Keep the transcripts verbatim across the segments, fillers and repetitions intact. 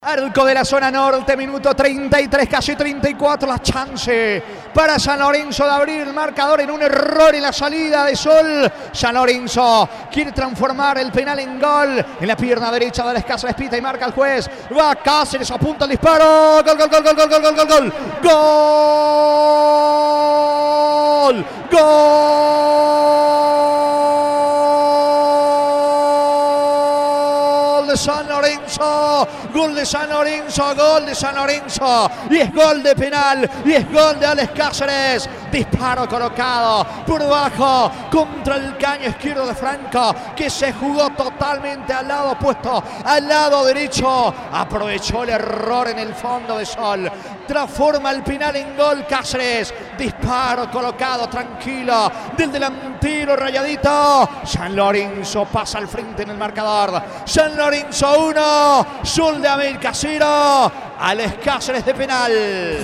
Arco de la zona norte, minuto treinta y tres, casi treinta y cuatro, la chance para San Lorenzo de abrir el marcador en un error en la salida de Sol. San Lorenzo quiere transformar el penal en gol en la pierna derecha de la escasa Espita y marca el juez. Va Cáceres, apunta el disparo. Gol, gol, gol, gol, gol, gol, gol, gol, gol. Gol, gol de San Lorenzo. Gol de San Lorenzo, gol de San Lorenzo, y es gol de penal, y es gol de Alex Cáceres. Disparo colocado por bajo contra el caño izquierdo de Franco, que se jugó totalmente al lado opuesto, al lado derecho. Aprovechó el error en el fondo de Sol, transforma el penal en gol Cáceres. Disparo colocado tranquilo del delantero rayadito. San Lorenzo pasa al frente en el marcador. San Lorenzo uno, Sol de América cero. Alex Cáceres de penal.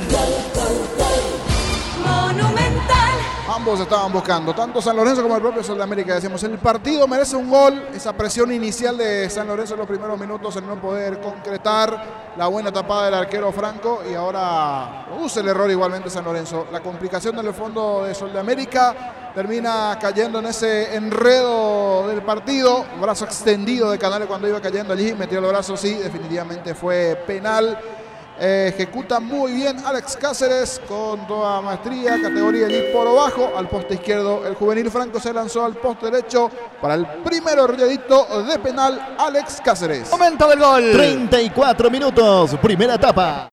Monumental. Ambos estaban buscando, tanto San Lorenzo como el propio Sol de América. Decimos, el partido merece un gol. Esa presión inicial de San Lorenzo en los primeros minutos, en no poder concretar la buena tapada del arquero Franco, y ahora produce el error igualmente San Lorenzo. La complicación en el fondo de Sol de América termina cayendo en ese enredo del partido. Brazo extendido de Canales cuando iba cayendo allí, metió el brazo, sí, definitivamente fue penal. Eh, ejecuta muy bien Alex Cáceres con toda maestría, categoría allí por abajo al poste izquierdo. El juvenil Franco se lanzó al poste derecho para el primero rayadito de penal. Alex Cáceres. Momento del gol. treinta y cuatro minutos, primera etapa.